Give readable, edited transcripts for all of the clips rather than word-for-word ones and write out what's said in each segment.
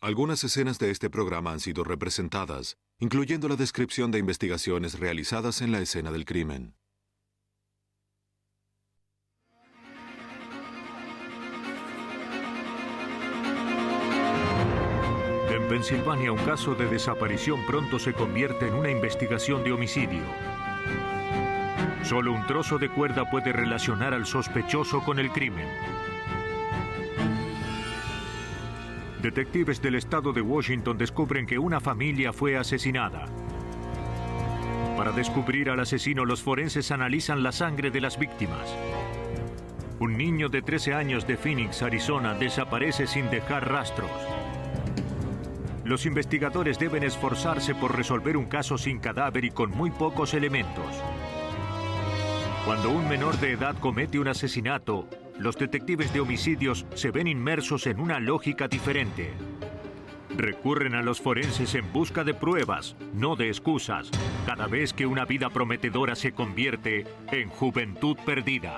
Algunas escenas de este programa han sido representadas, incluyendo la descripción de investigaciones realizadas en la escena del crimen. En Pensilvania, un caso de desaparición pronto se convierte en una investigación de homicidio. Solo un trozo de cuerda puede relacionar al sospechoso con el crimen. Detectives del estado de Washington descubren que una familia fue asesinada. Para descubrir al asesino, los forenses analizan la sangre de las víctimas. Un niño de 13 años de Phoenix, Arizona, desaparece sin dejar rastros. Los investigadores deben esforzarse por resolver un caso sin cadáver y con muy pocos elementos. Cuando un menor de edad comete un asesinato, los detectives de homicidios se ven inmersos en una lógica diferente. Recurren a los forenses en busca de pruebas, no de excusas, cada vez que una vida prometedora se convierte en juventud perdida.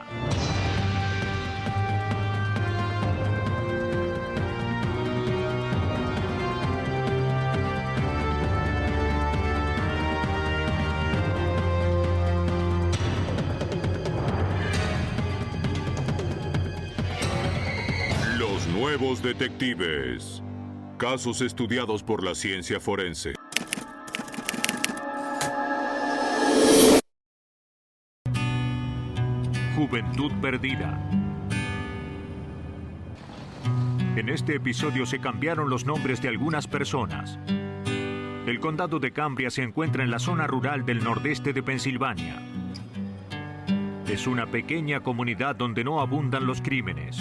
Nuevos detectives. Casos estudiados por la ciencia forense. Juventud perdida. En este episodio se cambiaron los nombres de algunas personas. El condado de Cambria se encuentra en la zona rural del nordeste de Pensilvania. Es una pequeña comunidad donde no abundan los crímenes.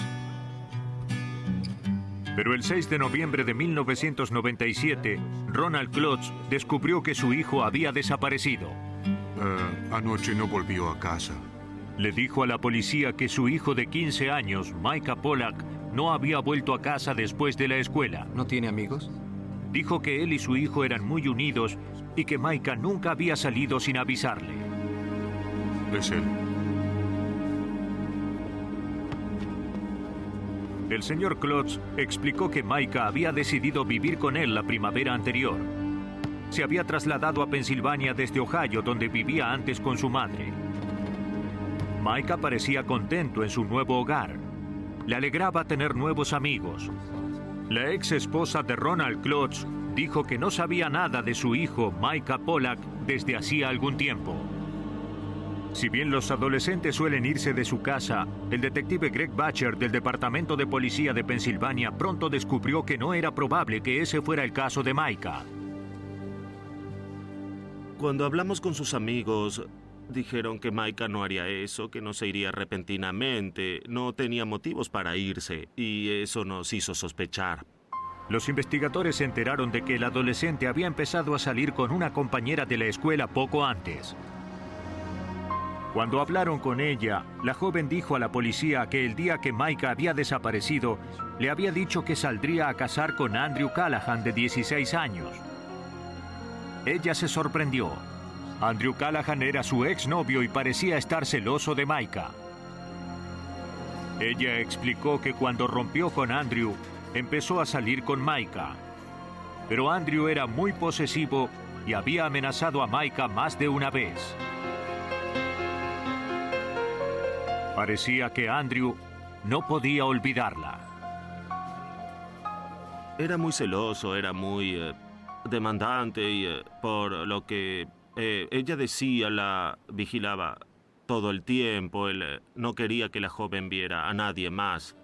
Pero el 6 de noviembre de 1997, Ronald Klotz descubrió que su hijo había desaparecido. Anoche no volvió a casa. Le dijo a la policía que su hijo de 15 años, Micah Pollack, no había vuelto a casa después de la escuela. ¿No tiene amigos? Dijo que él y su hijo eran muy unidos y que Micah nunca había salido sin avisarle. Es él. El señor Klotz explicó que Micah había decidido vivir con él la primavera anterior. Se había trasladado a Pensilvania desde Ohio, donde vivía antes con su madre. Micah parecía contento en su nuevo hogar. Le alegraba tener nuevos amigos. La ex esposa de Ronald Klotz dijo que no sabía nada de su hijo, Micah Pollack, desde hacía algún tiempo. Si bien los adolescentes suelen irse de su casa, el detective Greg Batcher del Departamento de Policía de Pensilvania pronto descubrió que no era probable que ese fuera el caso de Micah. Cuando hablamos con sus amigos, dijeron que Micah no haría eso, que no se iría repentinamente, no tenía motivos para irse, y eso nos hizo sospechar. Los investigadores se enteraron de que el adolescente había empezado a salir con una compañera de la escuela poco antes. Cuando hablaron con ella, la joven dijo a la policía que el día que Micah había desaparecido, le había dicho que saldría a cazar con Andrew Callahan, de 16 años. Ella se sorprendió. Andrew Callahan era su exnovio y parecía estar celoso de Micah. Ella explicó que cuando rompió con Andrew, empezó a salir con Micah. Pero Andrew era muy posesivo y había amenazado a Micah más de una vez. Parecía que Andrew no podía olvidarla. Era muy celoso, era muy demandante y por lo que ella decía, la vigilaba todo el tiempo. Él no quería que la joven viera a nadie más.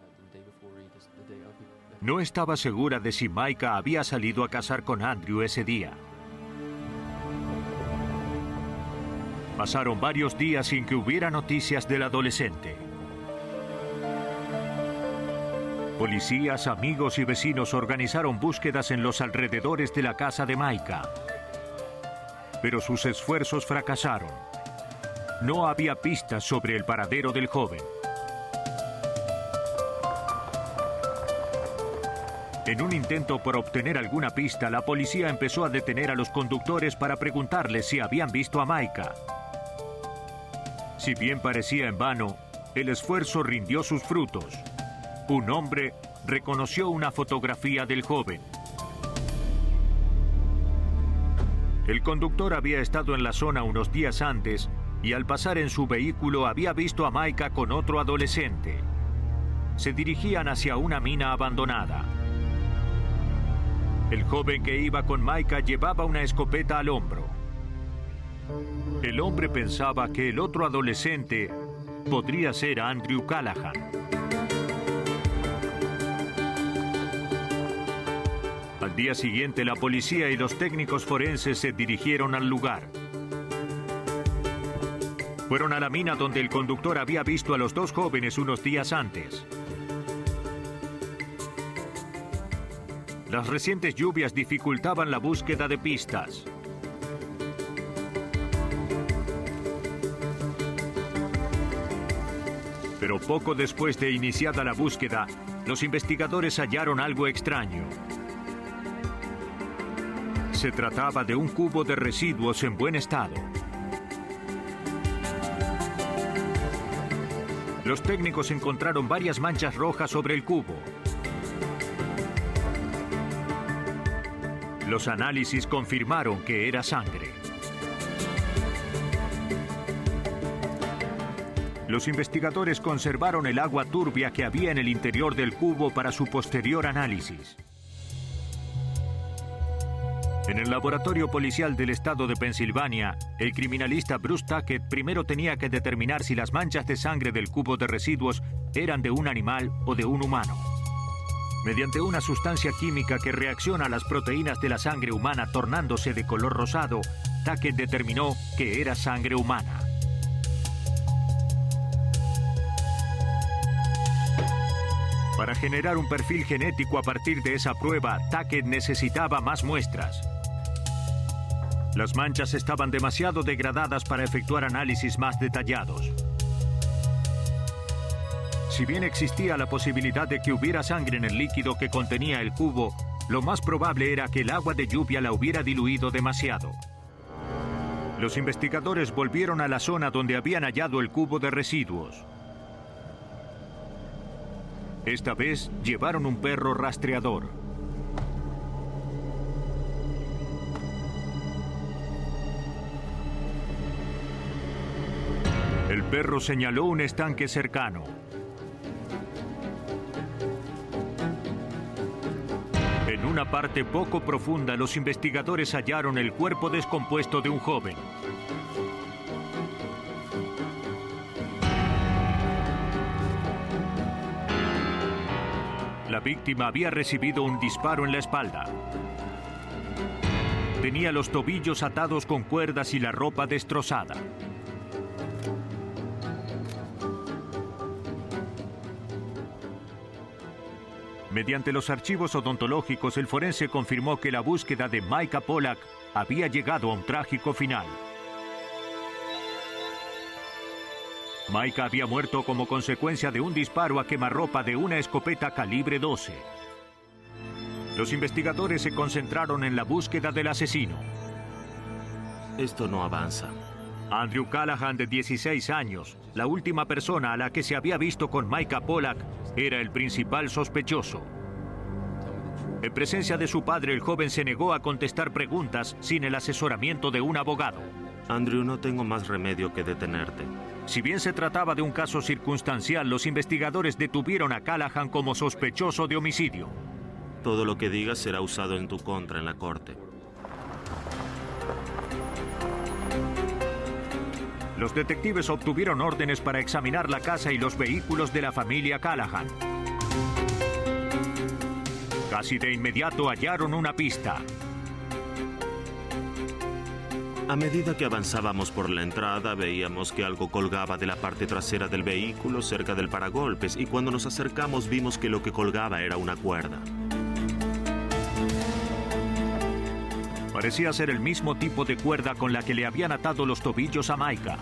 No estaba segura de si Micah había salido a cazar con Andrew ese día. Pasaron varios días sin que hubiera noticias del adolescente. Policías, amigos y vecinos organizaron búsquedas en los alrededores de la casa de Micah. Pero sus esfuerzos fracasaron. No había pistas sobre el paradero del joven. En un intento por obtener alguna pista, la policía empezó a detener a los conductores para preguntarles si habían visto a Micah. Si bien parecía en vano, el esfuerzo rindió sus frutos. Un hombre reconoció una fotografía del joven. El conductor había estado en la zona unos días antes y al pasar en su vehículo había visto a Maika con otro adolescente. Se dirigían hacia una mina abandonada. El joven que iba con Maika llevaba una escopeta al hombro. El hombre pensaba que el otro adolescente podría ser Andrew Callahan. Al día siguiente, la policía y los técnicos forenses se dirigieron al lugar. Fueron a la mina donde el conductor había visto a los dos jóvenes unos días antes. Las recientes lluvias dificultaban la búsqueda de pistas. Pero poco después de iniciada la búsqueda, los investigadores hallaron algo extraño. Se trataba de un cubo de residuos en buen estado. Los técnicos encontraron varias manchas rojas sobre el cubo. Los análisis confirmaron que era sangre. Los investigadores conservaron el agua turbia que había en el interior del cubo para su posterior análisis. En el laboratorio policial del estado de Pensilvania, el criminalista Bruce Tackett primero tenía que determinar si las manchas de sangre del cubo de residuos eran de un animal o de un humano. Mediante una sustancia química que reacciona a las proteínas de la sangre humana tornándose de color rosado, Tackett determinó que era sangre humana. Para generar un perfil genético a partir de esa prueba, Tackett necesitaba más muestras. Las manchas estaban demasiado degradadas para efectuar análisis más detallados. Si bien existía la posibilidad de que hubiera sangre en el líquido que contenía el cubo, lo más probable era que el agua de lluvia la hubiera diluido demasiado. Los investigadores volvieron a la zona donde habían hallado el cubo de residuos. Esta vez llevaron un perro rastreador. El perro señaló un estanque cercano. En una parte poco profunda, los investigadores hallaron el cuerpo descompuesto de un joven. La víctima había recibido un disparo en la espalda. Tenía los tobillos atados con cuerdas y la ropa destrozada. Mediante los archivos odontológicos, el forense confirmó que la búsqueda de Maika Pollack había llegado a un trágico final. Maika había muerto como consecuencia de un disparo a quemarropa de una escopeta calibre 12. Los investigadores se concentraron en la búsqueda del asesino. Esto no avanza. Andrew Callahan, de 16 años, la última persona a la que se había visto con Maika Pollack, era el principal sospechoso. En presencia de su padre, el joven se negó a contestar preguntas sin el asesoramiento de un abogado. Andrew, no tengo más remedio que detenerte. Si bien se trataba de un caso circunstancial, los investigadores detuvieron a Callahan como sospechoso de homicidio. Todo lo que digas será usado en tu contra en la corte. Los detectives obtuvieron órdenes para examinar la casa y los vehículos de la familia Callahan. Casi de inmediato hallaron una pista. A medida que avanzábamos por la entrada, veíamos que algo colgaba de la parte trasera del vehículo cerca del paragolpes, y cuando nos acercamos vimos que lo que colgaba era una cuerda. Parecía ser el mismo tipo de cuerda con la que le habían atado los tobillos a Maika.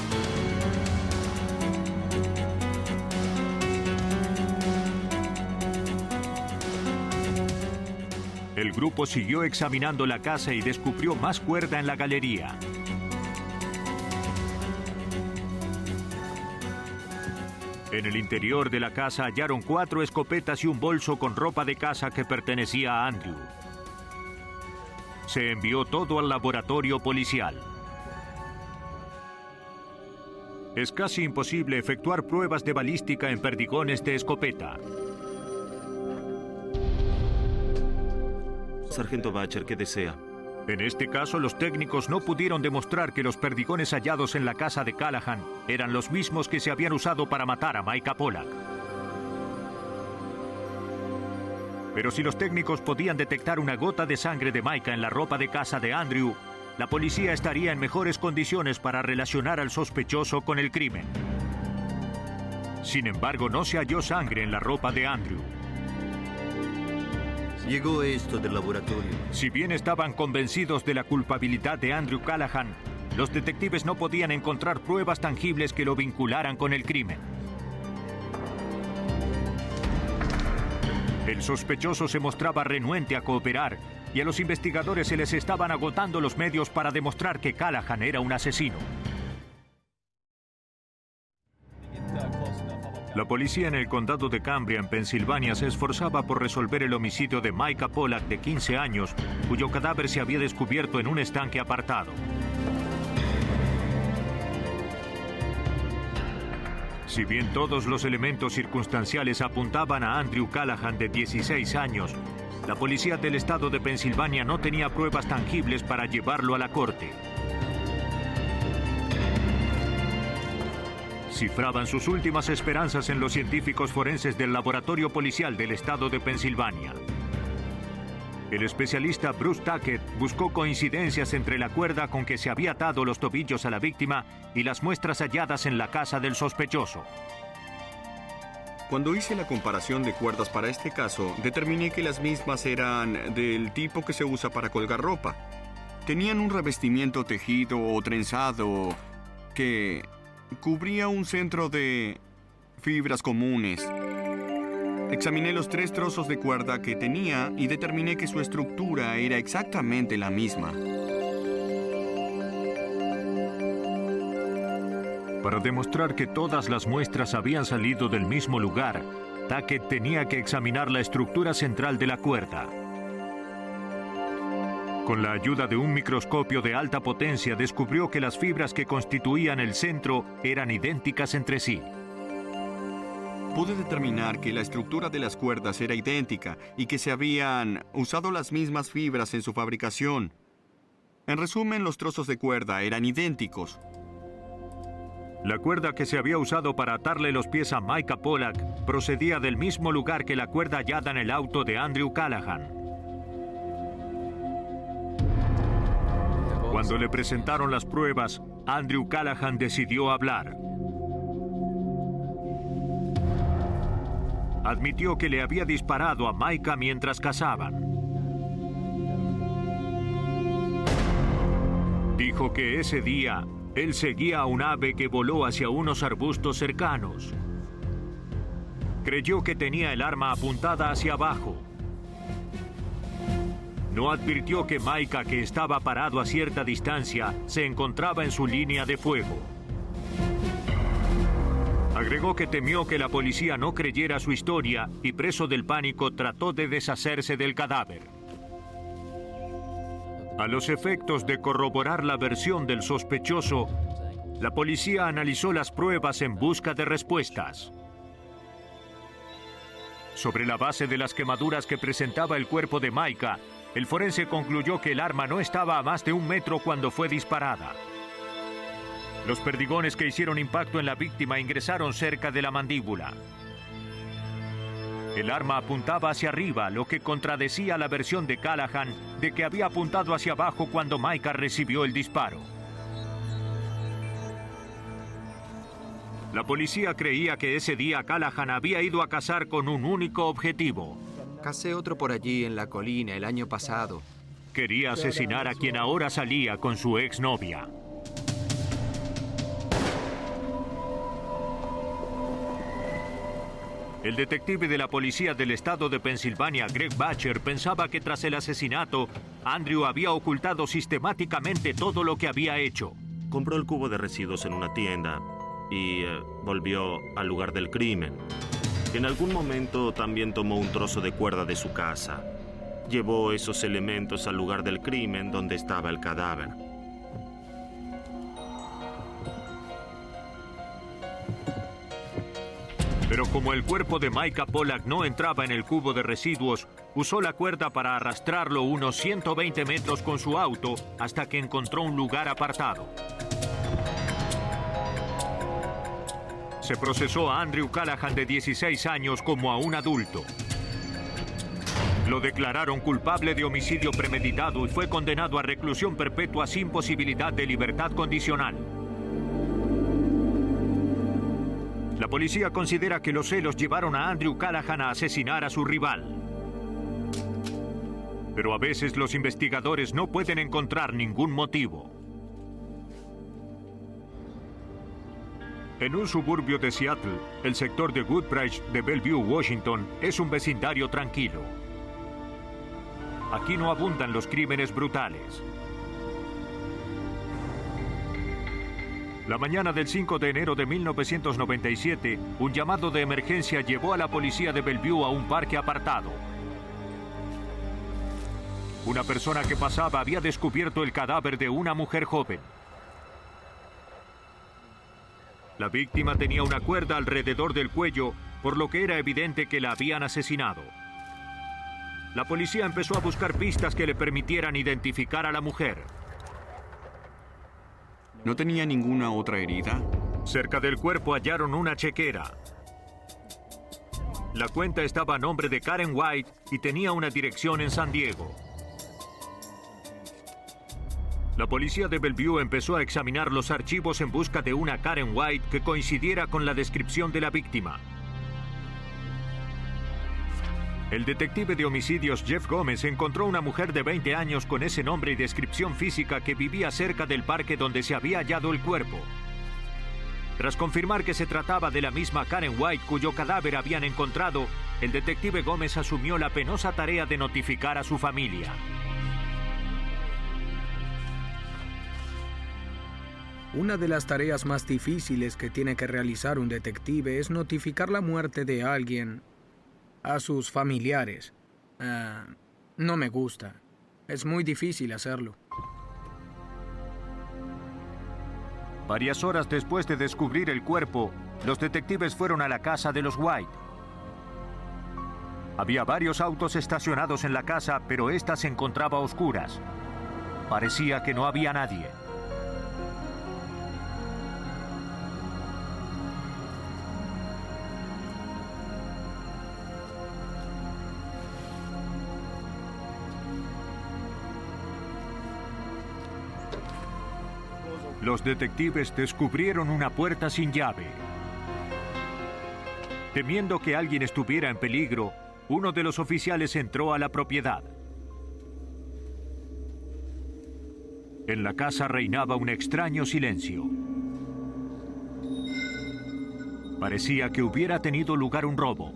El grupo siguió examinando la casa y descubrió más cuerda en la galería. En el interior de la casa hallaron 4 escopetas y un bolso con ropa de caza que pertenecía a Andrew. se envió todo al laboratorio policial. Es casi imposible efectuar pruebas de balística en perdigones de escopeta. Sargento Butcher, ¿qué desea? En este caso, los técnicos no pudieron demostrar que los perdigones hallados en la casa de Callahan eran los mismos que se habían usado para matar a Micah Pollock. Pero si los técnicos podían detectar una gota de sangre de Micah en la ropa de casa de Andrew, la policía estaría en mejores condiciones para relacionar al sospechoso con el crimen. Sin embargo, no se halló sangre en la ropa de Andrew. Llegó esto del laboratorio. Si bien estaban convencidos de la culpabilidad de Andrew Callahan, los detectives no podían encontrar pruebas tangibles que lo vincularan con el crimen. El sospechoso se mostraba renuente a cooperar y a los investigadores se les estaban agotando los medios para demostrar que Callahan era un asesino. La policía en el condado de Cambria, en Pensilvania, se esforzaba por resolver el homicidio de Micah Pollock, de 15 años, cuyo cadáver se había descubierto en un estanque apartado. Si bien todos los elementos circunstanciales apuntaban a Andrew Callahan, de 16 años, la policía del estado de Pensilvania no tenía pruebas tangibles para llevarlo a la corte. Cifraban sus últimas esperanzas en los científicos forenses del laboratorio policial del estado de Pensilvania. El especialista Bruce Tackett buscó coincidencias entre la cuerda con que se había atado los tobillos a la víctima y las muestras halladas en la casa del sospechoso. Cuando hice la comparación de cuerdas para este caso, determiné que las mismas eran del tipo que se usa para colgar ropa. Tenían un revestimiento tejido o trenzado que cubría un centro de fibras comunes. Examiné los 3 trozos de cuerda que tenía y determiné que su estructura era exactamente la misma. Para demostrar que todas las muestras habían salido del mismo lugar, Tackett tenía que examinar la estructura central de la cuerda. Con la ayuda de un microscopio de alta potencia, descubrió que las fibras que constituían el centro eran idénticas entre sí. Pude determinar que la estructura de las cuerdas era idéntica y que se habían usado las mismas fibras en su fabricación. En resumen, los trozos de cuerda eran idénticos. La cuerda que se había usado para atarle los pies a Micah Pollock procedía del mismo lugar que la cuerda hallada en el auto de Andrew Callahan. Cuando le presentaron las pruebas, Andrew Callahan decidió hablar. Admitió que le había disparado a Micah mientras cazaban. Dijo que ese día él seguía a un ave que voló hacia unos arbustos cercanos. Creyó que tenía el arma apuntada hacia abajo. No advirtió que Micah, que estaba parado a cierta distancia, se encontraba en su línea de fuego. Agregó que temió que la policía no creyera su historia y, preso del pánico, trató de deshacerse del cadáver. A los efectos de corroborar la versión del sospechoso, la policía analizó las pruebas en busca de respuestas. Sobre la base de las quemaduras que presentaba el cuerpo de Micah, el forense concluyó que el arma no estaba a más de 1 metro cuando fue disparada. Los perdigones que hicieron impacto en la víctima ingresaron cerca de la mandíbula. El arma apuntaba hacia arriba, lo que contradecía la versión de Callahan de que había apuntado hacia abajo cuando Micah recibió el disparo. La policía creía que ese día Callahan había ido a cazar con un único objetivo. Cacé otro por allí en la colina el año pasado. Quería asesinar a quien ahora salía con su exnovia. El detective de la policía del estado de Pensilvania, Greg Butcher, pensaba que tras el asesinato, Andrew había ocultado sistemáticamente todo lo que había hecho. Compró el cubo de residuos en una tienda y volvió al lugar del crimen. En algún momento también tomó un trozo de cuerda de su casa. llevó esos elementos al lugar del crimen donde estaba el cadáver. Pero como el cuerpo de Micah Pollack no entraba en el cubo de residuos, usó la cuerda para arrastrarlo unos 120 metros con su auto hasta que encontró un lugar apartado. Se procesó a Andrew Callahan, de 16 años, como a un adulto. Lo declararon culpable de homicidio premeditado y fue condenado a reclusión perpetua sin posibilidad de libertad condicional. La policía considera que los celos llevaron a Andrew Callahan a asesinar a su rival. Pero a veces los investigadores no pueden encontrar ningún motivo. En un suburbio de Seattle, el sector de Woodbridge de Bellevue, Washington, es un vecindario tranquilo. Aquí no abundan los crímenes brutales. La mañana del 5 de enero de 1997, un llamado de emergencia llevó a la policía de Bellevue a un parque apartado. Una persona que pasaba había descubierto el cadáver de una mujer joven. La víctima tenía una cuerda alrededor del cuello, por lo que era evidente que la habían asesinado. La policía empezó a buscar pistas que le permitieran identificar a la mujer. ¿No tenía ninguna otra herida? Cerca del cuerpo hallaron una chequera. La cuenta estaba a nombre de Karen White y tenía una dirección en San Diego. La policía de Bellevue empezó a examinar los archivos en busca de una Karen White que coincidiera con la descripción de la víctima. El detective de homicidios Jeff Gómez encontró una mujer de 20 años con ese nombre y descripción física que vivía cerca del parque donde se había hallado el cuerpo. Tras confirmar que se trataba de la misma Karen White cuyo cadáver habían encontrado, el detective Gómez asumió la penosa tarea de notificar a su familia. Una de las tareas más difíciles que tiene que realizar un detective es notificar la muerte de alguien a sus familiares. No me gusta. Es muy difícil hacerlo. Varias horas después de descubrir el cuerpo, los detectives fueron a la casa de los White. Había varios autos estacionados en la casa, pero ésta se encontraba a oscuras. Parecía que no había nadie. Los detectives descubrieron una puerta sin llave. Temiendo que alguien estuviera en peligro, uno de los oficiales entró a la propiedad. En la casa reinaba un extraño silencio. Parecía que hubiera tenido lugar un robo.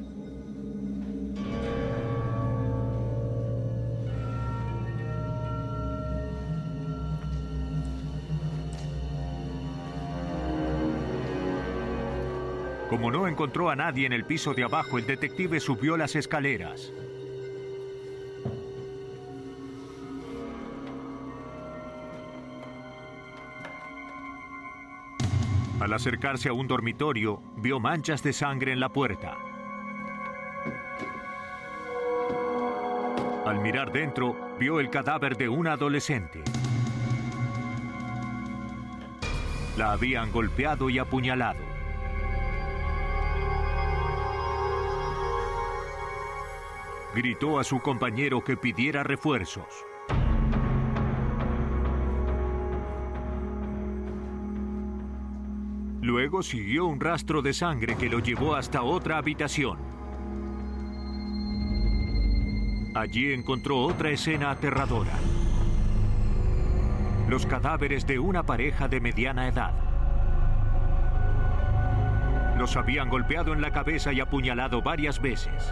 Como no encontró a nadie en el piso de abajo, el detective subió las escaleras. Al acercarse a un dormitorio, vio manchas de sangre en la puerta. Al mirar dentro, vio el cadáver de una adolescente. La habían golpeado y apuñalado. Gritó a su compañero que pidiera refuerzos. Luego siguió un rastro de sangre que lo llevó hasta otra habitación. Allí encontró otra escena aterradora. Los cadáveres de una pareja de mediana edad. Los habían golpeado en la cabeza y apuñalado varias veces.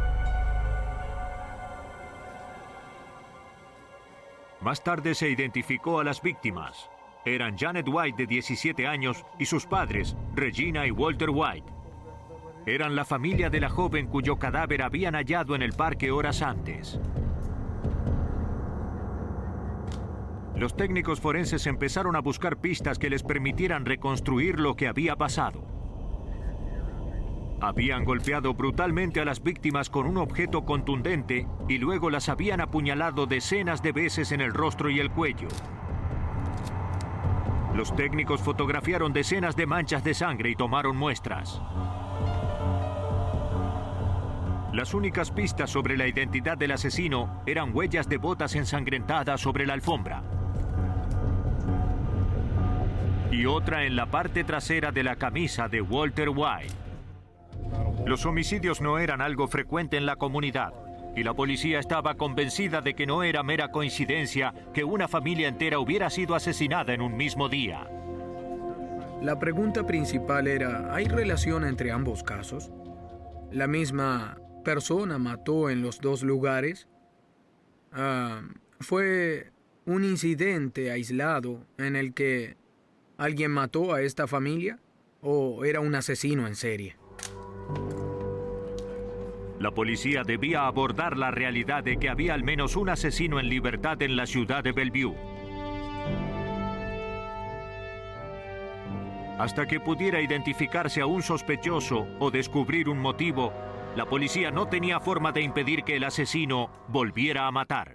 Más tarde se identificó a las víctimas. Eran Janet White, de 17 años, y sus padres, Regina y Walter White. Eran la familia de la joven cuyo cadáver habían hallado en el parque horas antes. Los técnicos forenses empezaron a buscar pistas que les permitieran reconstruir lo que había pasado. Habían golpeado brutalmente a las víctimas con un objeto contundente y luego las habían apuñalado decenas de veces en el rostro y el cuello. Los técnicos fotografiaron decenas de manchas de sangre y tomaron muestras. Las únicas pistas sobre la identidad del asesino eran huellas de botas ensangrentadas sobre la alfombra. Y otra en la parte trasera de la camisa de Walter White. Los homicidios no eran algo frecuente en la comunidad, y la policía estaba convencida de que no era mera coincidencia que una familia entera hubiera sido asesinada en un mismo día. La pregunta principal era, ¿hay relación entre ambos casos? ¿La misma persona mató en los dos lugares? ¿Fue un incidente aislado en el que alguien mató a esta familia? ¿O era un asesino en serie? La policía debía abordar la realidad de que había al menos un asesino en libertad en la ciudad de Bellevue. Hasta que pudiera identificarse a un sospechoso o descubrir un motivo, la policía no tenía forma de impedir que el asesino volviera a matar.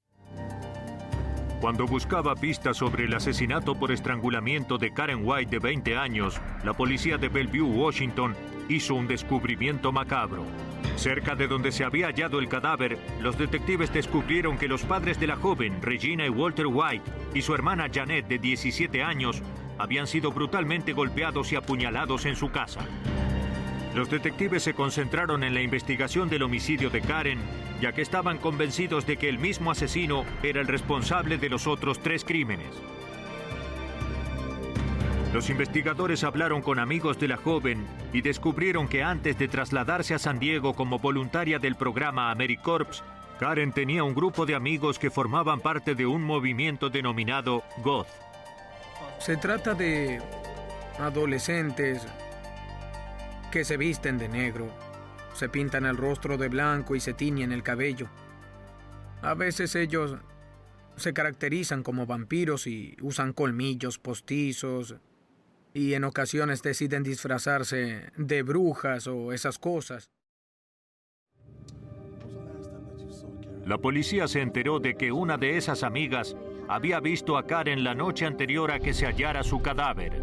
Cuando buscaba pistas sobre el asesinato por estrangulamiento de Karen White de 20 años, la policía de Bellevue, Washington, hizo un descubrimiento macabro. Cerca de donde se había hallado el cadáver, los detectives descubrieron que los padres de la joven, Regina y Walter White, y su hermana Janet, de 17 años, habían sido brutalmente golpeados y apuñalados en su casa. Los detectives se concentraron en la investigación del homicidio de Karen, ya que estaban convencidos de que el mismo asesino era el responsable de los otros 3 crímenes. Los investigadores hablaron con amigos de la joven y descubrieron que antes de trasladarse a San Diego como voluntaria del programa AmeriCorps, Karen tenía un grupo de amigos que formaban parte de un movimiento denominado Goth. Se trata de adolescentes que se visten de negro, se pintan el rostro de blanco y se tiñen el cabello. A veces ellos se caracterizan como vampiros y usan colmillos postizos, y en ocasiones deciden disfrazarse de brujas o esas cosas. La policía se enteró de que una de esas amigas había visto a Karen la noche anterior a que se hallara su cadáver.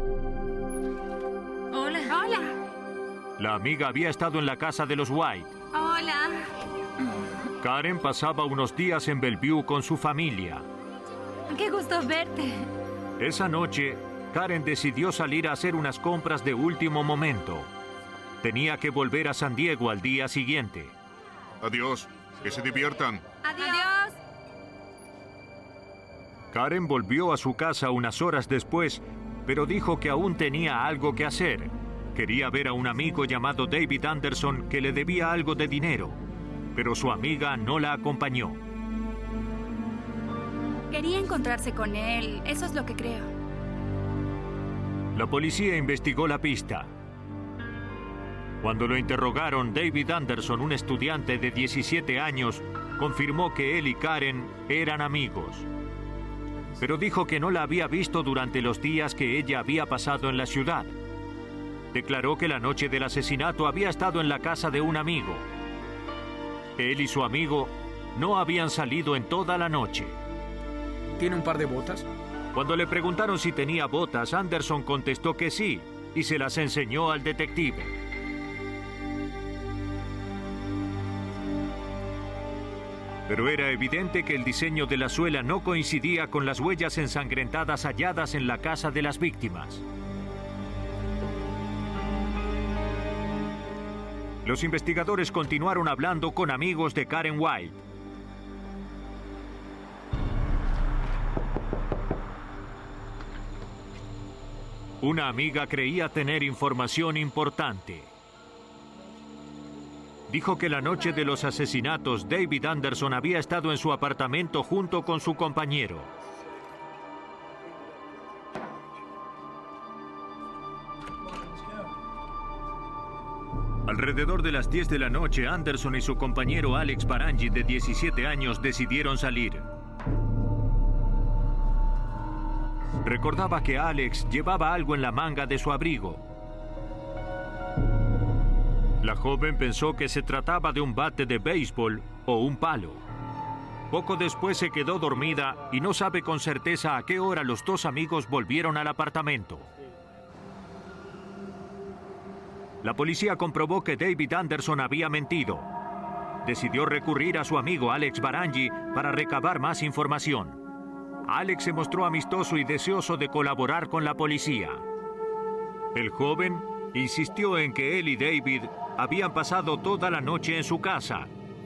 Hola. Hola. La amiga había estado en la casa de los White. Hola. Karen pasaba unos días en Bellevue con su familia. Qué gusto verte. Esa noche, Karen decidió salir a hacer unas compras de último momento. Tenía que volver a San Diego al día siguiente. Adiós, que se diviertan. Adiós. Karen volvió a su casa unas horas después, pero dijo que aún tenía algo que hacer. Quería ver a un amigo llamado David Anderson que le debía algo de dinero, pero su amiga no la acompañó. Quería encontrarse con él, eso es lo que creo. La policía investigó la pista. Cuando lo interrogaron, David Anderson, un estudiante de 17 años, confirmó que él y Karen eran amigos. Pero dijo que no la había visto durante los días que ella había pasado en la ciudad. Declaró que la noche del asesinato había estado en la casa de un amigo. Él y su amigo no habían salido en toda la noche. ¿Tiene un par de botas? Cuando le preguntaron si tenía botas, Anderson contestó que sí, y se las enseñó al detective. Pero era evidente que el diseño de la suela no coincidía con las huellas ensangrentadas halladas en la casa de las víctimas. Los investigadores continuaron hablando con amigos de Karen White. Una amiga creía tener información importante. Dijo que la noche de los asesinatos, David Anderson había estado en su apartamento junto con su compañero. Alrededor de las 10 de la noche, Anderson y su compañero Alex Parangi, de 17 años, decidieron salir. Recordaba que Alex llevaba algo en la manga de su abrigo. La joven pensó que se trataba de un bate de béisbol o un palo. Poco después se quedó dormida y no sabe con certeza a qué hora los dos amigos volvieron al apartamento. La policía comprobó que David Anderson había mentido. Decidió recurrir a su amigo Alex Barangi para recabar más información. Alex se mostró amistoso y deseoso de colaborar con la policía. El joven insistió en que él y David habían pasado toda la noche en su casa.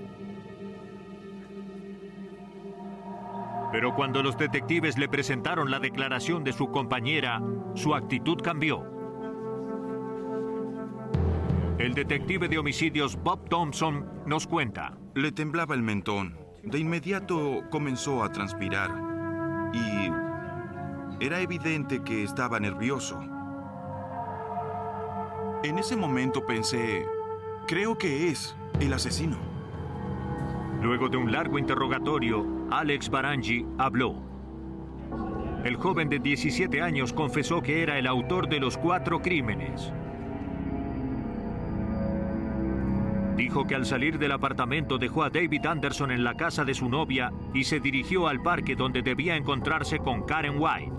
Pero cuando los detectives le presentaron la declaración de su compañera, su actitud cambió. El detective de homicidios Bob Thompson nos cuenta. Le temblaba el mentón. De inmediato comenzó a transpirar. Y era evidente que estaba nervioso. En ese momento pensé, creo que es el asesino. Luego de un largo interrogatorio, Alex Barangi habló. El joven de 17 años confesó que era el autor de los 4 crímenes. Dijo que al salir del apartamento dejó a David Anderson en la casa de su novia y se dirigió al parque donde debía encontrarse con Karen White.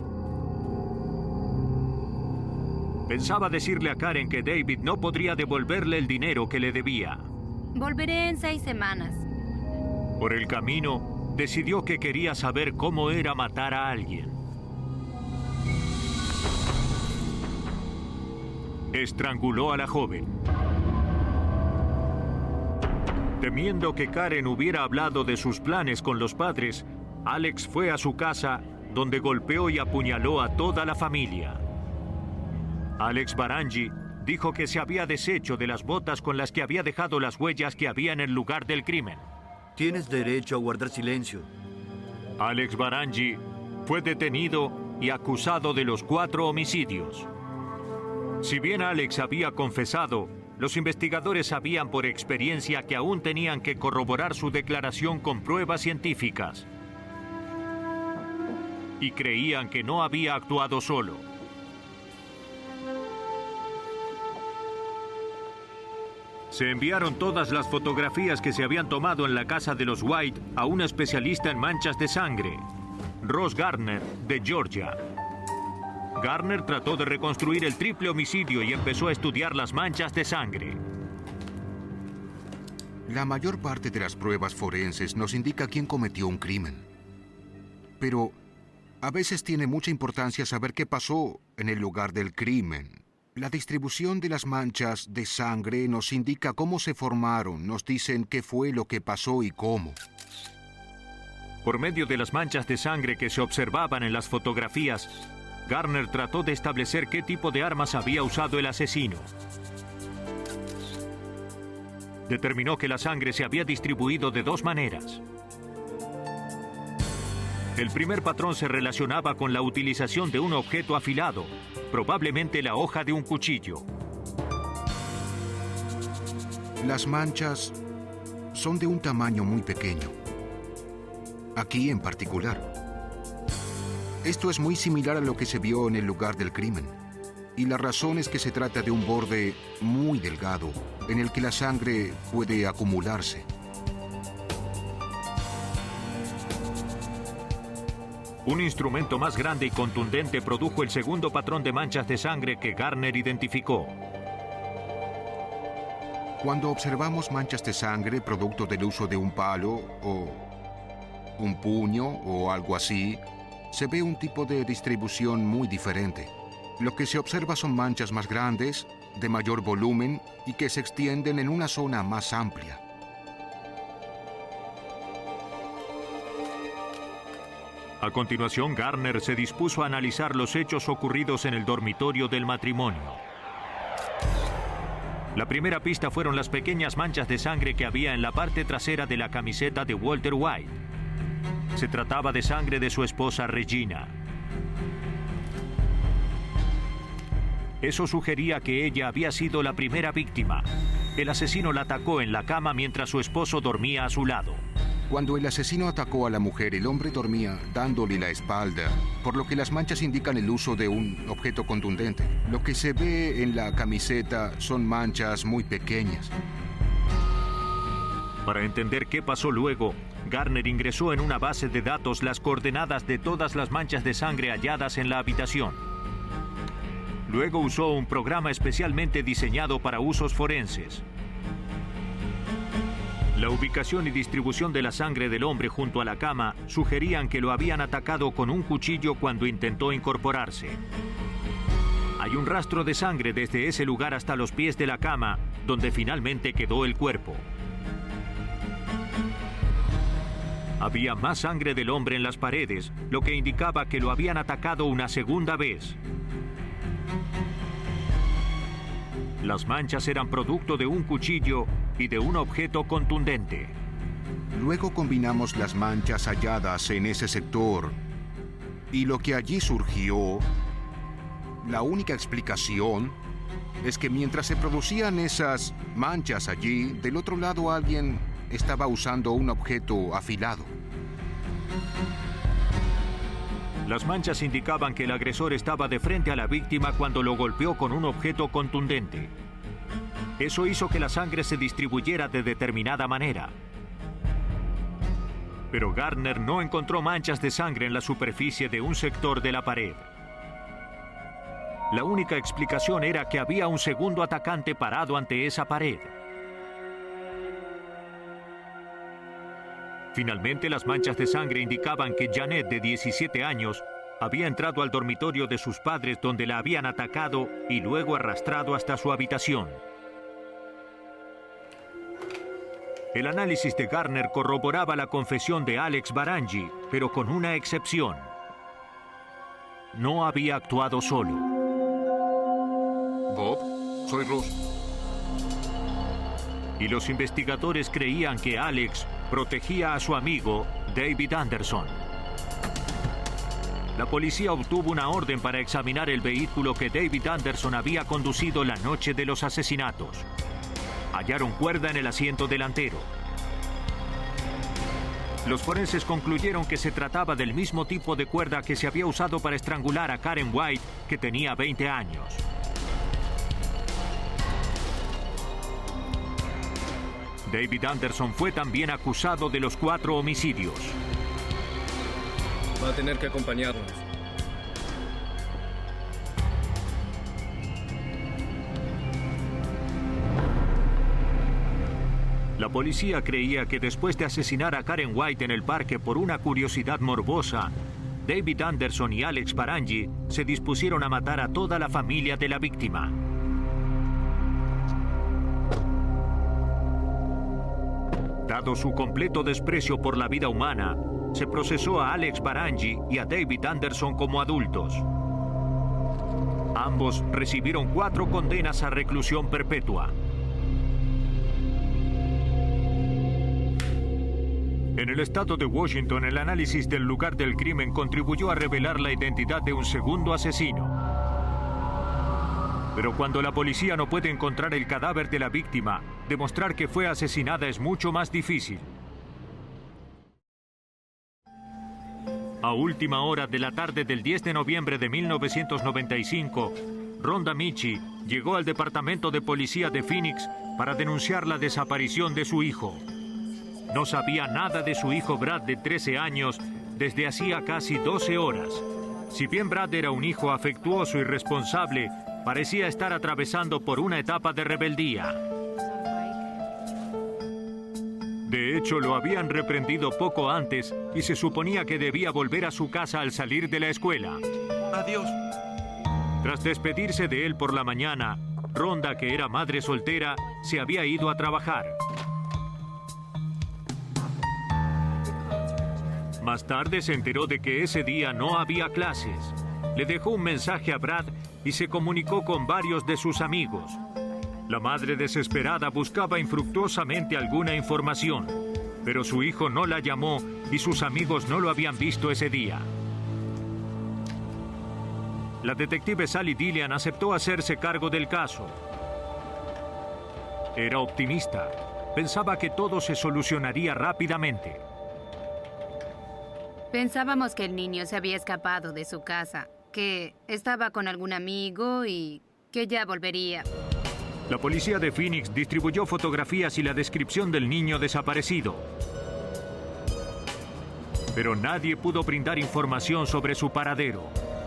Pensaba decirle a Karen que David no podría devolverle el dinero que le debía. Volveré en 6 semanas. Por el camino, decidió que quería saber cómo era matar a alguien. Estranguló a la joven. Temiendo que Karen hubiera hablado de sus planes con los padres, Alex fue a su casa, donde golpeó y apuñaló a toda la familia. Alex Barangi dijo que se había deshecho de las botas con las que había dejado las huellas que había en el lugar del crimen. Tienes derecho a guardar silencio. Alex Barangi fue detenido y acusado de los 4 homicidios. Si bien Alex había confesado, los investigadores sabían por experiencia que aún tenían que corroborar su declaración con pruebas científicas. Y creían que no había actuado solo. Se enviaron todas las fotografías que se habían tomado en la casa de los White a un especialista en manchas de sangre, Ross Gardner, de Georgia. Gardner trató de reconstruir el triple homicidio y empezó a estudiar las manchas de sangre. La mayor parte de las pruebas forenses nos indica quién cometió un crimen. Pero a veces tiene mucha importancia saber qué pasó en el lugar del crimen. La distribución de las manchas de sangre nos indica cómo se formaron, nos dicen qué fue lo que pasó y cómo. Por medio de las manchas de sangre que se observaban en las fotografías, Gardner trató de establecer qué tipo de armas había usado el asesino. Determinó que la sangre se había distribuido de 2 maneras. El primer patrón se relacionaba con la utilización de un objeto afilado, probablemente la hoja de un cuchillo. Las manchas son de un tamaño muy pequeño. Aquí en particular. Esto es muy similar a lo que se vio en el lugar del crimen. Y la razón es que se trata de un borde muy delgado, en el que la sangre puede acumularse. Un instrumento más grande y contundente produjo el segundo patrón de manchas de sangre que Gardner identificó. Cuando observamos manchas de sangre producto del uso de un palo o un puño o algo así, se ve un tipo de distribución muy diferente. Lo que se observa son manchas más grandes, de mayor volumen y que se extienden en una zona más amplia. A continuación, Gardner se dispuso a analizar los hechos ocurridos en el dormitorio del matrimonio. La primera pista fueron las pequeñas manchas de sangre que había en la parte trasera de la camiseta de Walter White. Se trataba de sangre de su esposa Regina. Eso sugería que ella había sido la primera víctima. El asesino la atacó en la cama mientras su esposo dormía a su lado. Cuando el asesino atacó a la mujer, el hombre dormía dándole la espalda, por lo que las manchas indican el uso de un objeto contundente. Lo que se ve en la camiseta son manchas muy pequeñas. Para entender qué pasó luego, Garner ingresó en una base de datos las coordenadas de todas las manchas de sangre halladas en la habitación. Luego usó un programa especialmente diseñado para usos forenses. La ubicación y distribución de la sangre del hombre junto a la cama sugerían que lo habían atacado con un cuchillo cuando intentó incorporarse. Hay un rastro de sangre desde ese lugar hasta los pies de la cama, donde finalmente quedó el cuerpo. Había más sangre del hombre en las paredes, lo que indicaba que lo habían atacado una segunda vez. Las manchas eran producto de un cuchillo y de un objeto contundente. Luego combinamos las manchas halladas en ese sector y lo que allí surgió, la única explicación es que mientras se producían esas manchas allí, del otro lado alguien estaba usando un objeto afilado. Las manchas indicaban que el agresor estaba de frente a la víctima cuando lo golpeó con un objeto contundente. Eso hizo que la sangre se distribuyera de determinada manera. Pero Garner no encontró manchas de sangre en la superficie de un sector de la pared. La única explicación era que había un segundo atacante parado ante esa pared. Finalmente, las manchas de sangre indicaban que Janet, de 17 años, había entrado al dormitorio de sus padres donde la habían atacado y luego arrastrado hasta su habitación. El análisis de Garner corroboraba la confesión de Alex Barangi, pero con una excepción. No había actuado solo. Bob, soy Russ. Y los investigadores creían que Alex protegía a su amigo David Anderson. La policía obtuvo una orden para examinar el vehículo que David Anderson había conducido la noche de los asesinatos. Hallaron cuerda en el asiento delantero. Los forenses concluyeron que se trataba del mismo tipo de cuerda que se había usado para estrangular a Karen White, que tenía 20 años. David Anderson fue también acusado de los 4 homicidios. Va a tener que acompañarnos. La policía creía que después de asesinar a Karen White en el parque por una curiosidad morbosa, David Anderson y Alex Barangi se dispusieron a matar a toda la familia de la víctima. Dado su completo desprecio por la vida humana, se procesó a Alex Barangi y a David Anderson como adultos. Ambos recibieron 4 condenas a reclusión perpetua. En el estado de Washington, el análisis del lugar del crimen contribuyó a revelar la identidad de un segundo asesino. Pero cuando la policía no puede encontrar el cadáver de la víctima, demostrar que fue asesinada es mucho más difícil. A última hora de la tarde del 10 de noviembre de 1995, Rhonda Michie llegó al departamento de policía de Phoenix para denunciar la desaparición de su hijo. No sabía nada de su hijo Brad, de 13 años, desde hacía casi 12 horas. Si bien Brad era un hijo afectuoso y responsable, parecía estar atravesando por una etapa de rebeldía. De hecho, lo habían reprendido poco antes y se suponía que debía volver a su casa al salir de la escuela. Adiós. Tras despedirse de él por la mañana, Rhonda, que era madre soltera, se había ido a trabajar. Más tarde se enteró de que ese día no había clases. Le dejó un mensaje a Brad y se comunicó con varios de sus amigos. La madre desesperada buscaba infructuosamente alguna información, pero su hijo no la llamó y sus amigos no lo habían visto ese día. La detective Sally Dillon aceptó hacerse cargo del caso. Era optimista. Pensaba que todo se solucionaría rápidamente. Pensábamos que el niño se había escapado de su casa, que estaba con algún amigo y que ya volvería. La policía de Phoenix distribuyó fotografías y la descripción del niño desaparecido. Pero nadie pudo brindar información sobre su paradero.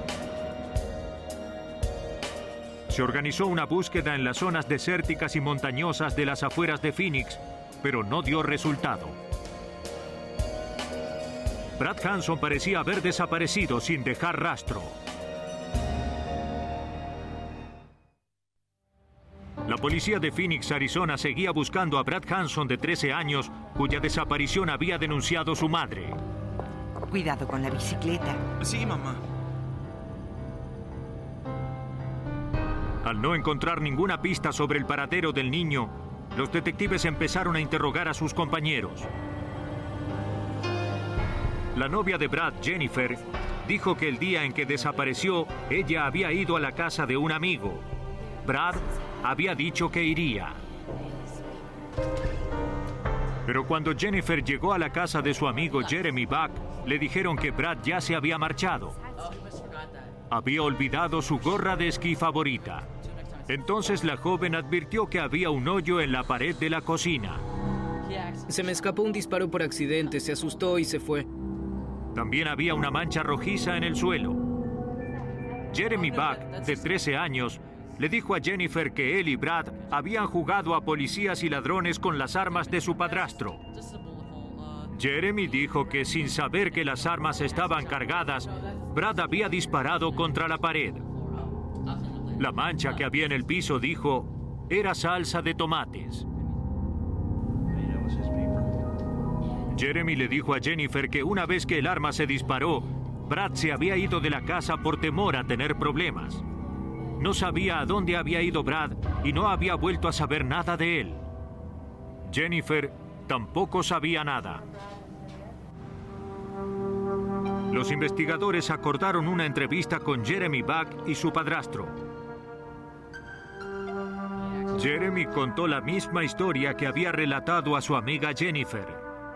Se organizó una búsqueda en las zonas desérticas y montañosas de las afueras de Phoenix, pero no dio resultado. Brad Hanson parecía haber desaparecido sin dejar rastro. La policía de Phoenix, Arizona, seguía buscando a Brad Hanson, de 13 años, cuya desaparición había denunciado su madre. Cuidado con la bicicleta. Sí, mamá. Al no encontrar ninguna pista sobre el paradero del niño, los detectives empezaron a interrogar a sus compañeros. La novia de Brad, Jennifer, dijo que el día en que desapareció, ella había ido a la casa de un amigo. Brad había dicho que iría. Pero cuando Jennifer llegó a la casa de su amigo Jeremy Buck, le dijeron que Brad ya se había marchado. Había olvidado su gorra de esquí favorita. Entonces la joven advirtió que había un hoyo en la pared de la cocina. Se me escapó un disparo por accidente, se asustó y se fue. También había una mancha rojiza en el suelo. Jeremy Buck, de 13 años, le dijo a Jennifer que él y Brad habían jugado a policías y ladrones con las armas de su padrastro. Jeremy dijo que sin saber que las armas estaban cargadas, Brad había disparado contra la pared. La mancha que había en el piso, dijo, era salsa de tomates. Jeremy le dijo a Jennifer que una vez que el arma se disparó, Brad se había ido de la casa por temor a tener problemas. No sabía a dónde había ido Brad y no había vuelto a saber nada de él. Jennifer tampoco sabía nada. Los investigadores acordaron una entrevista con Jeremy Buck y su padrastro. Jeremy contó la misma historia que había relatado a su amiga Jennifer.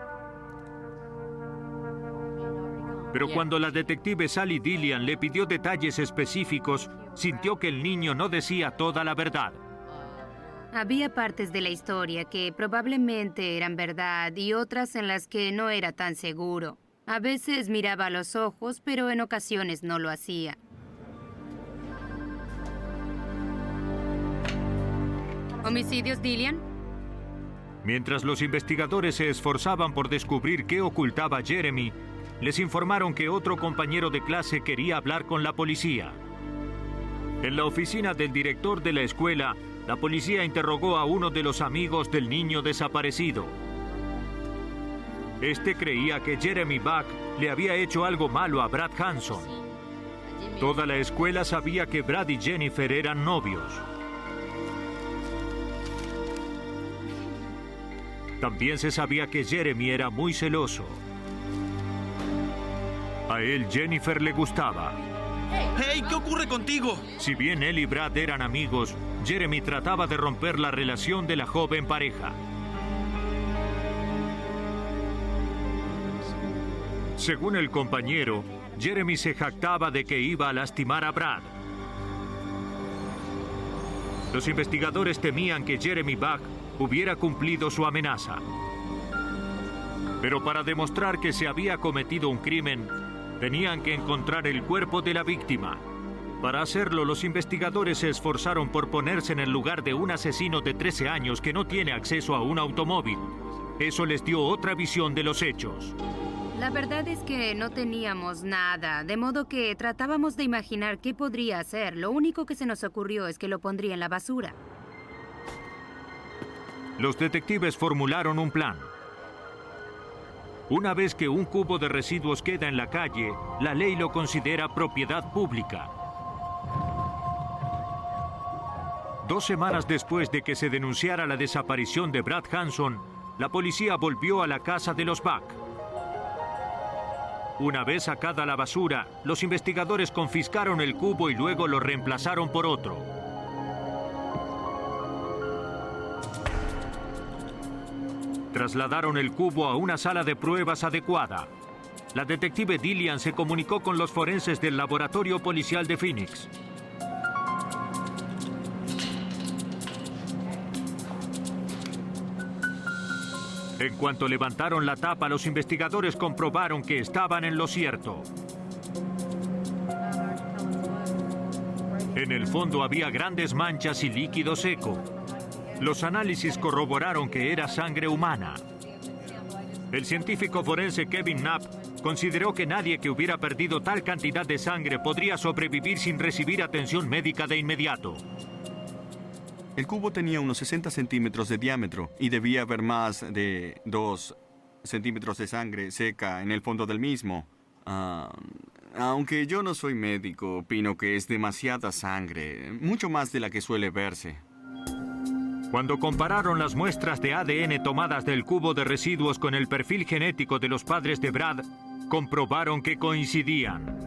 Pero cuando la detective Sally Dillon le pidió detalles específicos, sintió que el niño no decía toda la verdad. Había partes de la historia que probablemente eran verdad y otras en las que no era tan seguro. A veces miraba a los ojos, pero en ocasiones no lo hacía. ¿Homicidios, Dillon? Mientras los investigadores se esforzaban por descubrir qué ocultaba Jeremy, les informaron que otro compañero de clase quería hablar con la policía. En la oficina del director de la escuela, la policía interrogó a uno de los amigos del niño desaparecido. Este creía que Jeremy Buck le había hecho algo malo a Brad Hanson. Toda la escuela sabía que Brad y Jennifer eran novios. También se sabía que Jeremy era muy celoso. A él Jennifer le gustaba. ¡Hey! ¿Qué ocurre contigo? Si bien él y Brad eran amigos, Jeremy trataba de romper la relación de la joven pareja. Según el compañero, Jeremy se jactaba de que iba a lastimar a Brad. Los investigadores temían que Jeremy Buck hubiera cumplido su amenaza. Pero para demostrar que se había cometido un crimen, tenían que encontrar el cuerpo de la víctima. Para hacerlo, los investigadores se esforzaron por ponerse en el lugar de un asesino de 13 años que no tiene acceso a un automóvil. Eso les dio otra visión de los hechos. La verdad es que no teníamos nada, de modo que tratábamos de imaginar qué podría hacer. Lo único que se nos ocurrió es que lo pondría en la basura. Los detectives formularon un plan. Una vez que un cubo de residuos queda en la calle, la ley lo considera propiedad pública. 2 semanas después de que se denunciara la desaparición de Brad Hanson, la policía volvió a la casa de los Buck. Una vez sacada la basura, los investigadores confiscaron el cubo y luego lo reemplazaron por otro. Trasladaron el cubo a una sala de pruebas adecuada. la detective Dillian se comunicó con los forenses del laboratorio policial de Phoenix. En cuanto levantaron la tapa, los investigadores comprobaron que estaban en lo cierto. En el fondo había grandes manchas y líquido seco. Los análisis corroboraron que era sangre humana. El científico forense Kevin Knapp consideró que nadie que hubiera perdido tal cantidad de sangre podría sobrevivir sin recibir atención médica de inmediato. El cubo tenía unos 60 centímetros de diámetro y debía haber más de 2 centímetros de sangre seca en el fondo del mismo. Aunque yo no soy médico, opino que es demasiada sangre, mucho más de la que suele verse. Cuando compararon las muestras de ADN tomadas del cubo de residuos con el perfil genético de los padres de Brad, comprobaron que coincidían.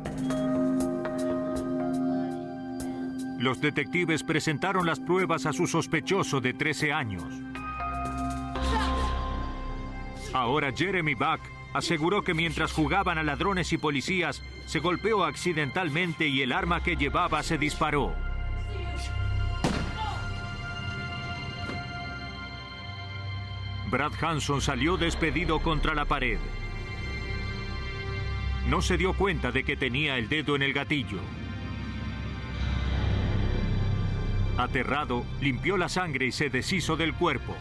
Los detectives presentaron las pruebas a su sospechoso de 13 años. Ahora Jeremy Buck aseguró que mientras jugaban a ladrones y policías, se golpeó accidentalmente y el arma que llevaba se disparó. Brad Hanson salió despedido contra la pared. No se dio cuenta de que tenía el dedo en el gatillo. Aterrado, limpió la sangre y se deshizo del cuerpo.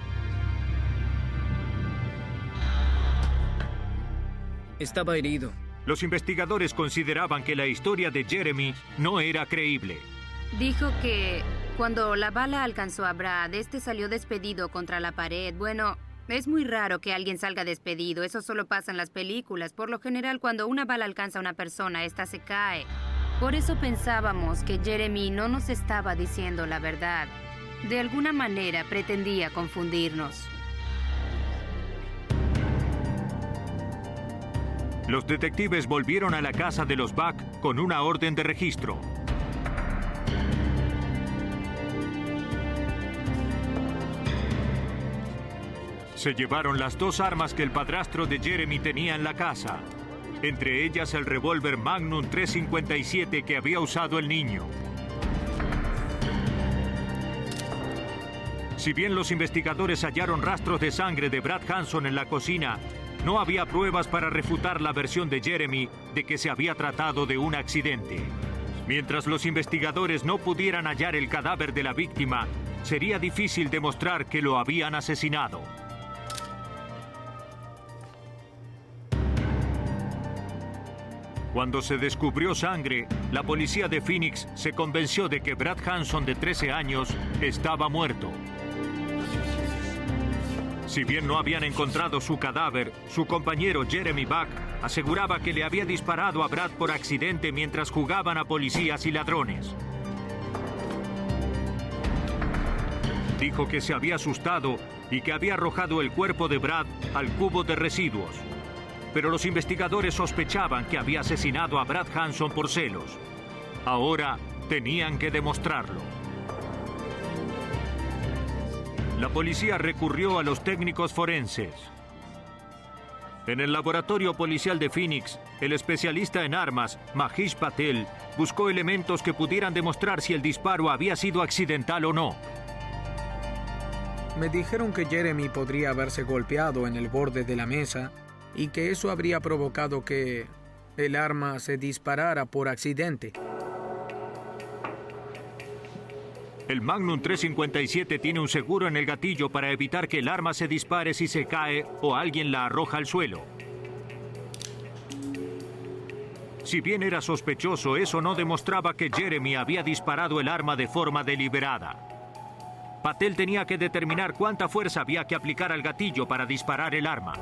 Estaba herido. Los investigadores consideraban que la historia de Jeremy no era creíble. Dijo que cuando la bala alcanzó a Brad, este salió despedido contra la pared. Bueno, es muy raro que alguien salga despedido. Eso solo pasa en las películas. Por lo general, cuando una bala alcanza a una persona, esta se cae. Por eso pensábamos que Jeremy no nos estaba diciendo la verdad. De alguna manera pretendía confundirnos. Los detectives volvieron a la casa de los Buck con una orden de registro. Se llevaron las 2 armas que el padrastro de Jeremy tenía en la casa, entre ellas el revólver Magnum 357 que había usado el niño. Si bien los investigadores hallaron rastros de sangre de Brad Hanson en la cocina, no había pruebas para refutar la versión de Jeremy de que se había tratado de un accidente. Mientras los investigadores no pudieran hallar el cadáver de la víctima, sería difícil demostrar que lo habían asesinado. Cuando se descubrió sangre, la policía de Phoenix se convenció de que Brad Hanson, de 13 años, estaba muerto. Si bien no habían encontrado su cadáver, su compañero Jeremy Buck aseguraba que le había disparado a Brad por accidente mientras jugaban a policías y ladrones. Dijo que se había asustado y que había arrojado el cuerpo de Brad al cubo de residuos. Pero los investigadores sospechaban que había asesinado a Brad Hanson por celos. Ahora tenían que demostrarlo. La policía recurrió a los técnicos forenses. En el laboratorio policial de Phoenix, el especialista en armas, Mahesh Patel, buscó elementos que pudieran demostrar si el disparo había sido accidental o no. Me dijeron que Jeremy podría haberse golpeado en el borde de la mesa y que eso habría provocado que el arma se disparara por accidente. El Magnum 357 tiene un seguro en el gatillo para evitar que el arma se dispare si se cae o alguien la arroja al suelo. Si bien era sospechoso, eso no demostraba que Jeremy había disparado el arma de forma deliberada. Patel tenía que determinar cuánta fuerza había que aplicar al gatillo para disparar el arma.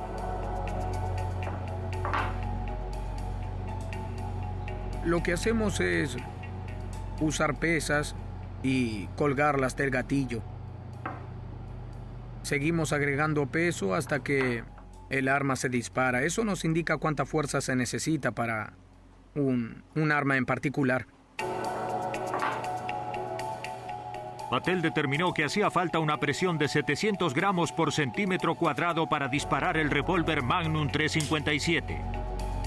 Lo que hacemos es usar pesas y colgarlas del gatillo. Seguimos agregando peso hasta que el arma se dispara. Eso nos indica cuánta fuerza se necesita para un arma en particular. Patel determinó que hacía falta una presión de 700 gramos por centímetro cuadrado para disparar el revólver Magnum 357.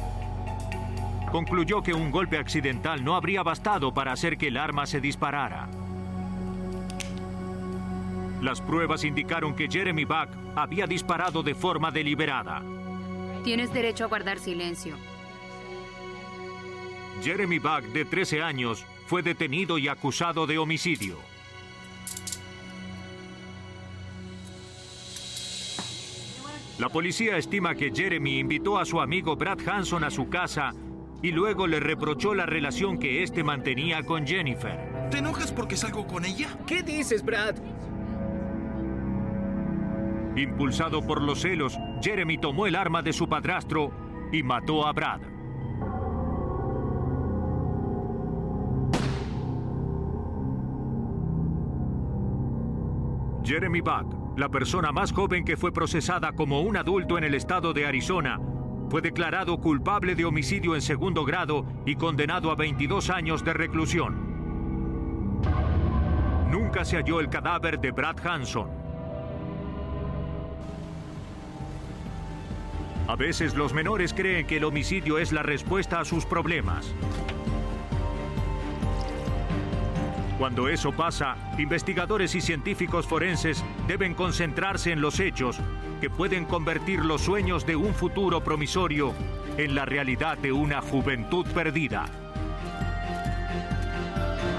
concluyó que un golpe accidental no habría bastado para hacer que el arma se disparara. Las pruebas indicaron que Jeremy Buck había disparado de forma deliberada. Tienes derecho a guardar silencio. Jeremy Buck, de 13 años, fue detenido y acusado de homicidio. La policía estima que Jeremy invitó a su amigo Brad Hanson a su casa y luego le reprochó la relación que éste mantenía con Jennifer. ¿Te enojas porque salgo con ella? ¿Qué dices, Brad? Impulsado por los celos, Jeremy tomó el arma de su padrastro y mató a Brad. Jeremy Buck, la persona más joven que fue procesada como un adulto en el estado de Arizona, fue declarado culpable de homicidio en segundo grado y condenado a 22 años de reclusión. Nunca se halló el cadáver de Brad Hanson. A veces los menores creen que el homicidio es la respuesta a sus problemas. Cuando eso pasa, investigadores y científicos forenses deben concentrarse en los hechos que pueden convertir los sueños de un futuro promisorio en la realidad de una juventud perdida.